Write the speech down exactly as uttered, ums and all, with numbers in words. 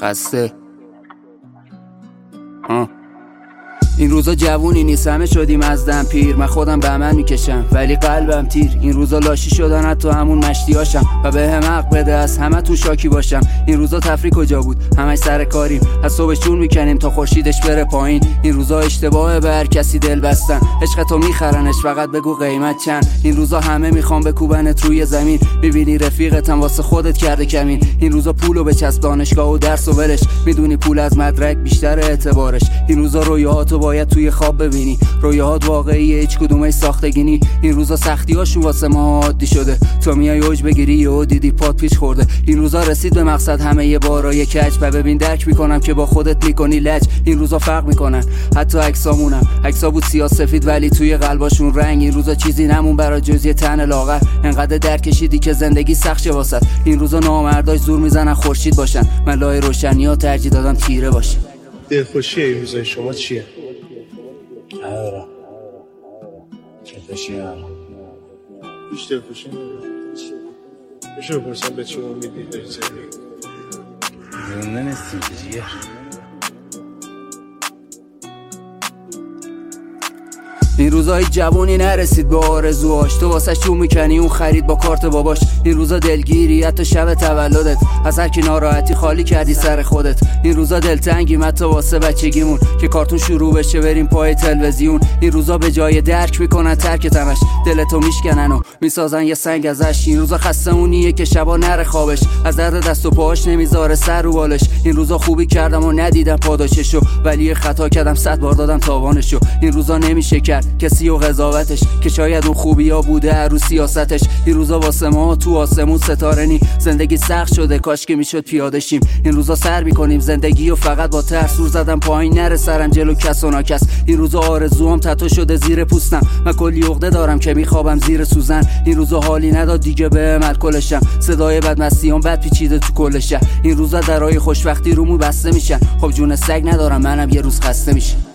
خسته. آه. این روزا جوونی نیست، همه شدیم از دم پیر. من خودم به من میکشم ولی قلبم تیر. این روزا لاشی شدن حتی همون مشتیاشم و به هم حق بده از همه تو شاکی باشم. این روزا تفریح کجا بود؟ همش سر کاریم، از صبح جون میکنیم تا خورشیدش بره پایین. این روزا اشتباهه به هر کسی دل بستن، عشق تو میخرنش فقط بگو قیمت چند. این روزا همه میخوام بکوبنت روی زمین، میبینی رفیقتم واسه خودت کرده کمین. این روزا پولو بچسب دانشگاه و درس و ولش، میدونی پول از مدرک بیشتر اعتبارش. این روزا رویاهاتو باید توی خواب ببینی، رویاهات واقعیه هیچ کدومش ساختگینی. این روزا سختیاشون واسه ما عادی شده، تو میای اوج بگیری و دیدی پات پیش خورده. این روزا رسید به مقصد همه یه بارای کج و ببین درک میکنم که با خودت میکنی لج. این روزا فرق میکنن حتی عکسامونم، عکسا بود سیاه سفید ولی توی قلباشون رنگ. این روزا چیزی نمون برای جز یه تن لاغر، انقدر درک کشیدی که زندگی سخت شه واسط. این روزا نامرداش زور میزنن خورشید باشن، من لای روشنی‌ها ترجیح دادم تیره باشه. دلخوشی این روزای شما چیه؟ ندارم دلخوشی ندارم. هیچ دلخوشی ندارم. میشه بپرسم به چه امیدی داری زندگی؟ زنده نیستیم که جیگر. این روزا هیچ جوونی نرسید به آرزوهاش، تو واسه شو میکنی اون خرید با کارت باباش. این روزا دلگیری حتی شب تولدت، از هر کی ناراحتی خالی کردی سر خودت. این روزا دلتنگی حتی واسه بچگیمون که کارتون شروع بشه بریم پای تلویزیون. این روزا به جای درک میکنن ترکت همش، دلتو میشکنن و میسازن یه سنگ ازش. این روزا خستمونیه که شبا نره خوابش، از درد دست و پاهاش نمیذاره سر رو بالش. این روزا خوبی کردم و ندیدم پاداششو، ولی خطا کردم صد بار دادم تاوانشو. این روزا نمیشه کرد کسی و قضاوتش که شاید اون خوبیا بوده هر رو سیاستش. این روزا واسه ما تو آسمون ستاره نی، زندگی سخت شده کاش که میشد پیاده شیم. این روزا سر میکنیم زندگی و فقط با ترس، سور زدم پایین نره سرم جلو کس و ناکس. این روزا آرزوام تتو شده زیر پوستم، من کلی عقده دارم که میخوابم زیر سوزن. این روزا حالی نداد دیگه به الکلشم، صدای بدمستیام بد پیچیده تو کل شهر. این روزا درای خوشبختی رومو بسته میشن، خب جون سگ ندارم منم یه روز خسته میشم.